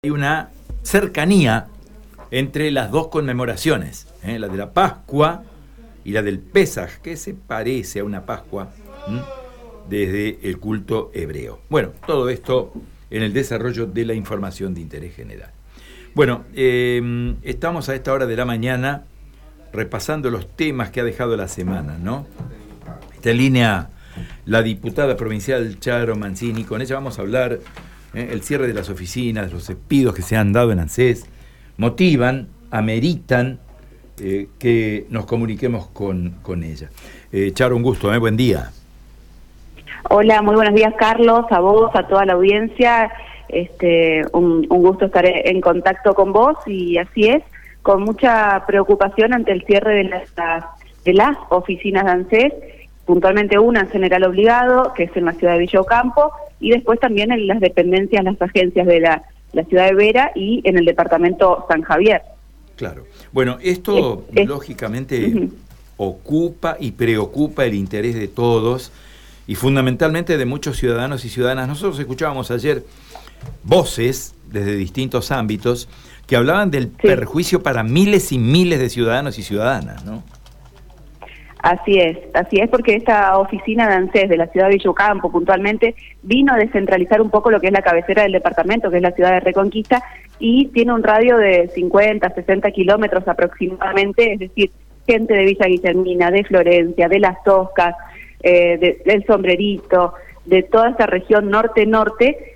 Hay una cercanía entre las dos conmemoraciones, la de la Pascua y la del Pesaj, que se parece a una Pascua desde el culto hebreo. Bueno, todo esto en el desarrollo de la información de interés general. Bueno, estamos a esta hora de la mañana repasando los temas que ha dejado la semana, ¿no? Está en línea la diputada provincial Charo Mancini. Con ella vamos a hablar el cierre de las oficinas, los despidos que se han dado en ANSES, motivan, ameritan que nos comuniquemos con ella. Charo, un gusto, buen día. Hola, muy buenos días, Carlos, a vos, a toda la audiencia. Un gusto estar en contacto con vos, y así es, con mucha preocupación ante el cierre de las oficinas de ANSES, puntualmente una en General Obligado, que es en la ciudad de Villa Ocampo, y después también en las dependencias, las agencias de la ciudad de Vera y en el departamento San Javier. Claro. Bueno, esto lógicamente ocupa y preocupa el interés de todos y fundamentalmente de muchos ciudadanos y ciudadanas. Nosotros escuchábamos ayer voces desde distintos ámbitos que hablaban del perjuicio para miles y miles de ciudadanos y ciudadanas, ¿no? Así es, porque esta oficina de ANSES de la ciudad de Villa Ocampo puntualmente vino a descentralizar un poco lo que es la cabecera del departamento, que es la ciudad de Reconquista, y tiene un radio de 50, 60 kilómetros aproximadamente, es decir, gente de Villa Guillermina, de Florencia, de Las Toscas, del Sombrerito, de toda esta región norte-norte,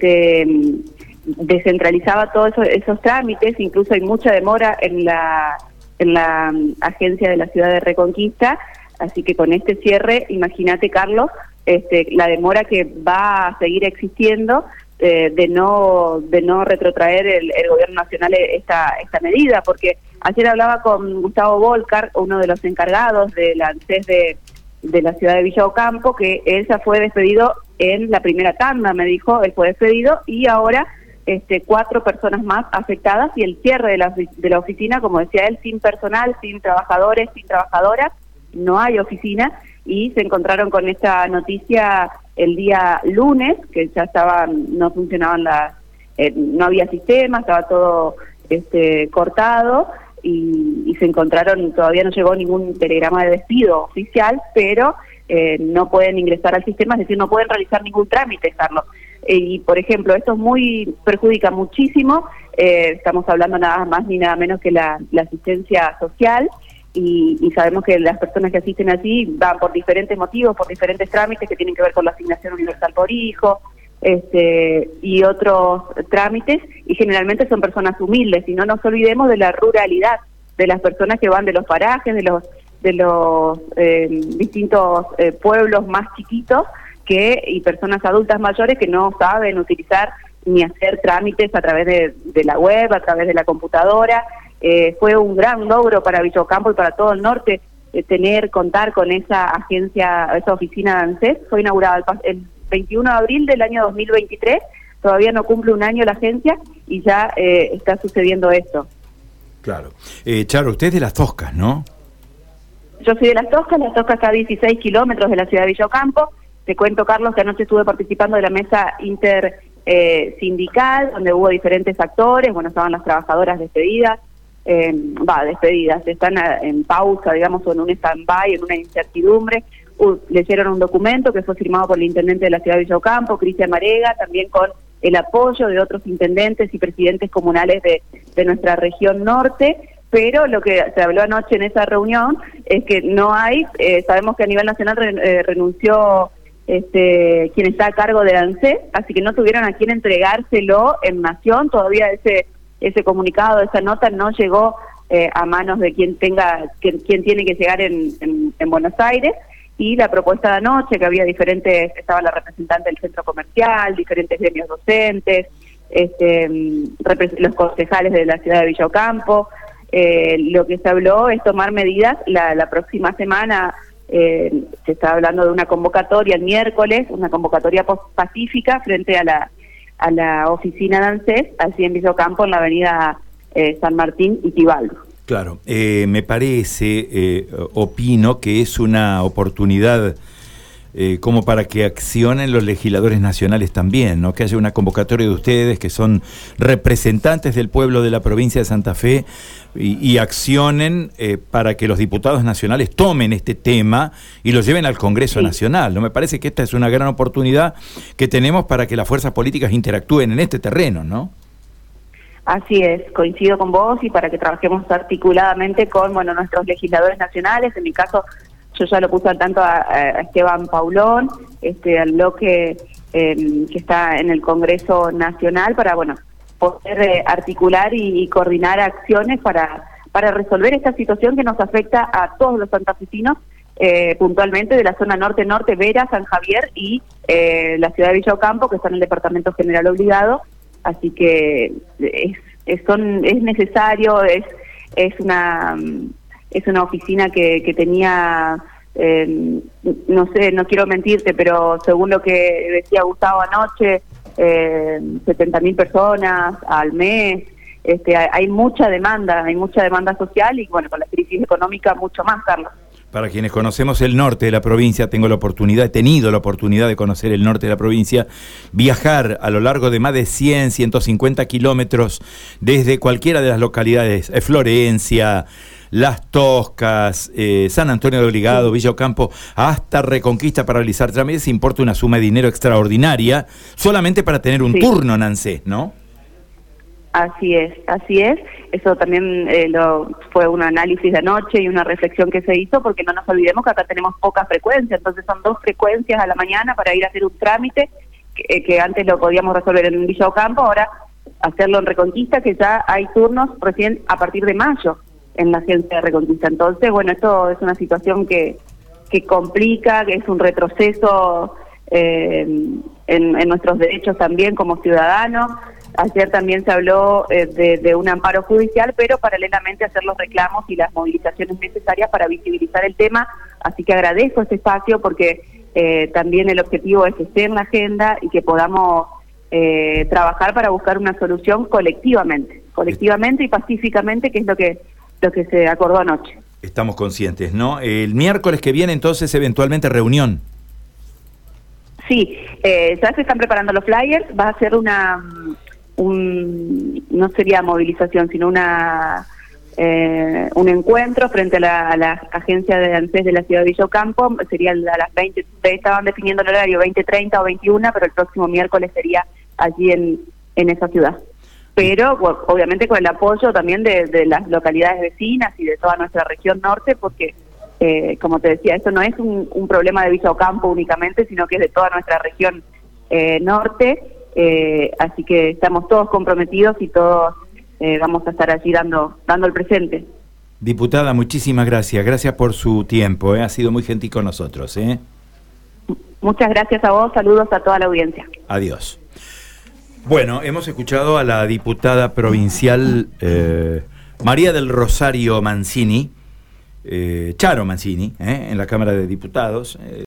descentralizaba todos esos trámites. Incluso hay mucha demora en la agencia de la ciudad de Reconquista, así que con este cierre, imagínate, Carlos, la demora que va a seguir existiendo de no retrotraer el gobierno nacional esta medida, porque ayer hablaba con Gustavo Volcar, uno de los encargados de la ANSES de la ciudad de Villa Ocampo, que él ya fue despedido en la primera tanda, me dijo, él fue despedido, y ahora 4 personas más afectadas, y el cierre de la oficina, como decía él, sin personal, sin trabajadores, sin trabajadoras, no hay oficina, y se encontraron con esta noticia el día lunes, que ya no funcionaban no había sistema, estaba todo cortado, y se encontraron, todavía no llegó ningún telegrama de despido oficial, pero no pueden ingresar al sistema, es decir, no pueden realizar ningún trámite, Carlos. Y, por ejemplo, esto perjudica muchísimo, estamos hablando nada más ni nada menos que la asistencia social, y sabemos que las personas que asisten allí van por diferentes motivos, por diferentes trámites que tienen que ver con la asignación universal por hijo, y otros trámites, y generalmente son personas humildes, y no nos olvidemos de la ruralidad, de las personas que van de los parajes, de los distintos pueblos más chiquitos, y personas adultas mayores que no saben utilizar ni hacer trámites a través de la web, a través de la computadora. Fue un gran logro para Villa Ocampo y para todo el norte contar con esa agencia, esa oficina de ANSES. Fue inaugurada el 21 de abril del año 2023, todavía no cumple un año la agencia y ya está sucediendo esto. Claro. Charo, usted es de Las Toscas, ¿no? Yo soy de Las Toscas está a 16 kilómetros de la ciudad de Villa Ocampo. Te cuento, Carlos, que anoche estuve participando de la mesa intersindical, donde hubo diferentes actores. Bueno, estaban las trabajadoras despedidas, están en pausa, digamos, o en un stand-by, en una incertidumbre. Leyeron un documento que fue firmado por el intendente de la ciudad de Villa Ocampo, Cristian Marega, también con el apoyo de otros intendentes y presidentes comunales de nuestra región norte. Pero lo que se habló anoche en esa reunión es que no hay, sabemos que a nivel nacional renunció quien está a cargo de ANSES, así que no tuvieron a quién entregárselo en Nación. Todavía ese comunicado, esa nota no llegó a manos de quien tiene que llegar en Buenos Aires. Y la propuesta de anoche, que había estaba la representante del centro comercial, diferentes gremios docentes, los concejales de la ciudad de Villa Ocampo. Lo que se habló es tomar medidas la próxima semana. Se está hablando de una convocatoria el miércoles, una convocatoria pacífica frente a la oficina de ANSES, así en Villa Ocampo, en la avenida San Martín y Tibaldo. Claro, me parece, opino que es una oportunidad como para que accionen los legisladores nacionales también, ¿no? Que haya una convocatoria de ustedes que son representantes del pueblo de la provincia de Santa Fe y accionen para que los diputados nacionales tomen este tema y lo lleven al Congreso Nacional, ¿no? Me parece que esta es una gran oportunidad que tenemos para que las fuerzas políticas interactúen en este terreno, ¿no? Así es, coincido con vos, y para que trabajemos articuladamente con nuestros legisladores nacionales. En mi caso, yo ya lo puse al tanto a Esteban Paulón, al bloque que está en el Congreso Nacional, para poder articular y coordinar acciones para resolver esta situación que nos afecta a todos los santafesinos, puntualmente de la zona norte, Vera, San Javier y la ciudad de Villa Ocampo, que está en el Departamento General Obligado. Así que es necesario, es una oficina que tenía, no sé, no quiero mentirte, pero según lo que decía Gustavo anoche, 70.000 personas al mes. Hay mucha demanda social, y con la crisis económica mucho más, Carlos. Para quienes conocemos el norte de la provincia, he tenido la oportunidad de conocer el norte de la provincia, viajar a lo largo de más de 150 kilómetros desde cualquiera de las localidades, Florencia, Las Toscas, San Antonio de Obligado, Villa Ocampo, hasta Reconquista para realizar trámites, importa una suma de dinero extraordinaria, solamente para tener un turno en ANSES, ¿no? Así es. Eso también fue un análisis de anoche y una reflexión que se hizo, porque no nos olvidemos que acá tenemos poca frecuencia, entonces son 2 frecuencias a la mañana para ir a hacer un trámite que antes lo podíamos resolver en Villa Ocampo, ahora hacerlo en Reconquista, que ya hay turnos recién a partir de mayo en la agencia de Reconquista. Entonces, esto es una situación que complica, que es un retroceso en nuestros derechos también como ciudadanos. Ayer también se habló de un amparo judicial, pero paralelamente hacer los reclamos y las movilizaciones necesarias para visibilizar el tema. Así que agradezco este espacio, porque también el objetivo es que esté en la agenda y que podamos trabajar para buscar una solución colectivamente y pacíficamente, que es lo que se acordó anoche. Estamos conscientes, ¿no? El miércoles que viene, entonces, eventualmente reunión. Sí, ya se están preparando los flyers. Va a ser no sería movilización, sino un encuentro frente a la agencia de ANSES de la ciudad de Villa Ocampo. Sería a las 20, estaban definiendo el horario 20:30 o 21, pero el próximo miércoles sería allí en esa ciudad. Pero obviamente con el apoyo también de las localidades vecinas y de toda nuestra región norte, porque como te decía, esto no es un problema de Villa Ocampo únicamente, sino que es de toda nuestra región norte. Así que estamos todos comprometidos y todos vamos a estar allí dando el presente. Diputada, muchísimas gracias. Gracias por su tiempo. Ha sido muy gentil con nosotros. Muchas gracias a vos. Saludos a toda la audiencia. Adiós. Bueno, hemos escuchado a la diputada provincial María del Rosario Mancini, Charo Mancini, en la Cámara de Diputados.